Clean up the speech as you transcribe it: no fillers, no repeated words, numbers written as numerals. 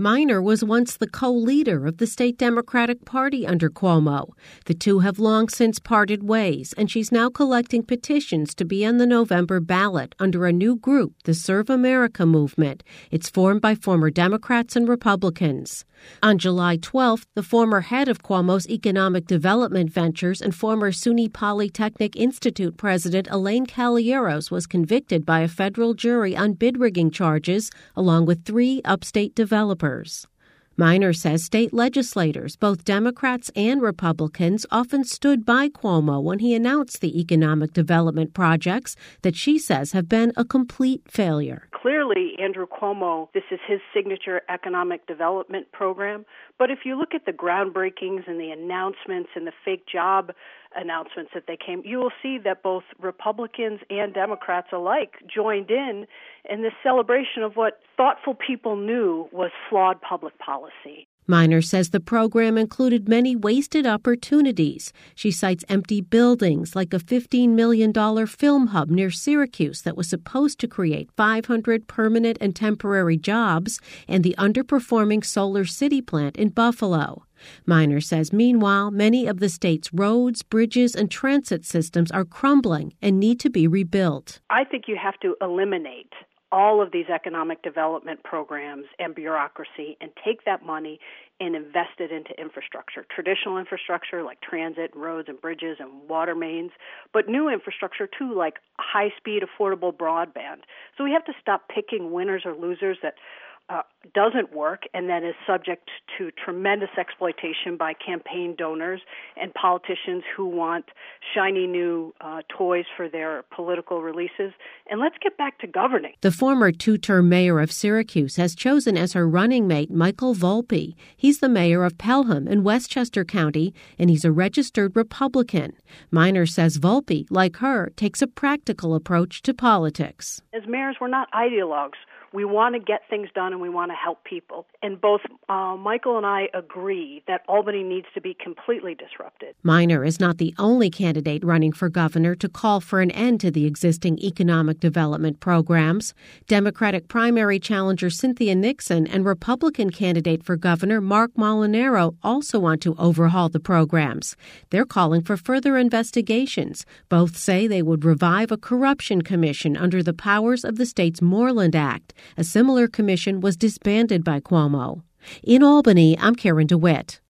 Minor was once the co-leader of the state Democratic Party under Cuomo. The two have long since parted ways, and she's now collecting petitions to be on the November ballot under a new group, the Serve America Movement. It's formed by former Democrats and Republicans. On July 12th, the former head of Cuomo's economic development ventures and former SUNY Polytechnic Institute president Elaine Caballeros was convicted by a federal jury on bid rigging charges, along with 3 upstate developers. Minor says state legislators, both Democrats and Republicans, often stood by Cuomo when he announced the economic development projects that she says have been a complete failure. Clearly, Andrew Cuomo, this is his signature economic development program. But if you look at the groundbreakings and the announcements and the fake job announcements that they came, you will see that both Republicans and Democrats alike joined in this celebration of what thoughtful people knew was flawed public policy. Minor says the program included many wasted opportunities. She cites empty buildings like a $15 million film hub near Syracuse that was supposed to create 500 permanent and temporary jobs, and the underperforming Solar City plant in Buffalo. Minor says, meanwhile, many of the state's roads, bridges, and transit systems are crumbling and need to be rebuilt. I think you have to eliminate all of these economic development programs and bureaucracy and take that money and invest it into infrastructure, traditional infrastructure like transit, roads and bridges and water mains, but new infrastructure too, like high-speed, affordable broadband. So we have to stop picking winners or losers that doesn't work and then is subject to tremendous exploitation by campaign donors and politicians who want shiny new toys for their political releases. And let's get back to governing. The former 2-term mayor of Syracuse has chosen as her running mate Michael Volpe. He's the mayor of Pelham in Westchester County, and he's a registered Republican. Minor says Volpe, like her, takes a practical approach to politics. As mayors, we're not ideologues. We want to get things done and we want to help people. And both Michael and I agree that Albany needs to be completely disrupted. Minor is not the only candidate running for governor to call for an end to the existing economic development programs. Democratic primary challenger Cynthia Nixon and Republican candidate for governor Mark Molinaro also want to overhaul the programs. They're calling for further investigations. Both say they would revive a corruption commission under the powers of the state's Moreland Act. A similar commission was disbanded by Cuomo. In Albany, I'm Karen DeWitt.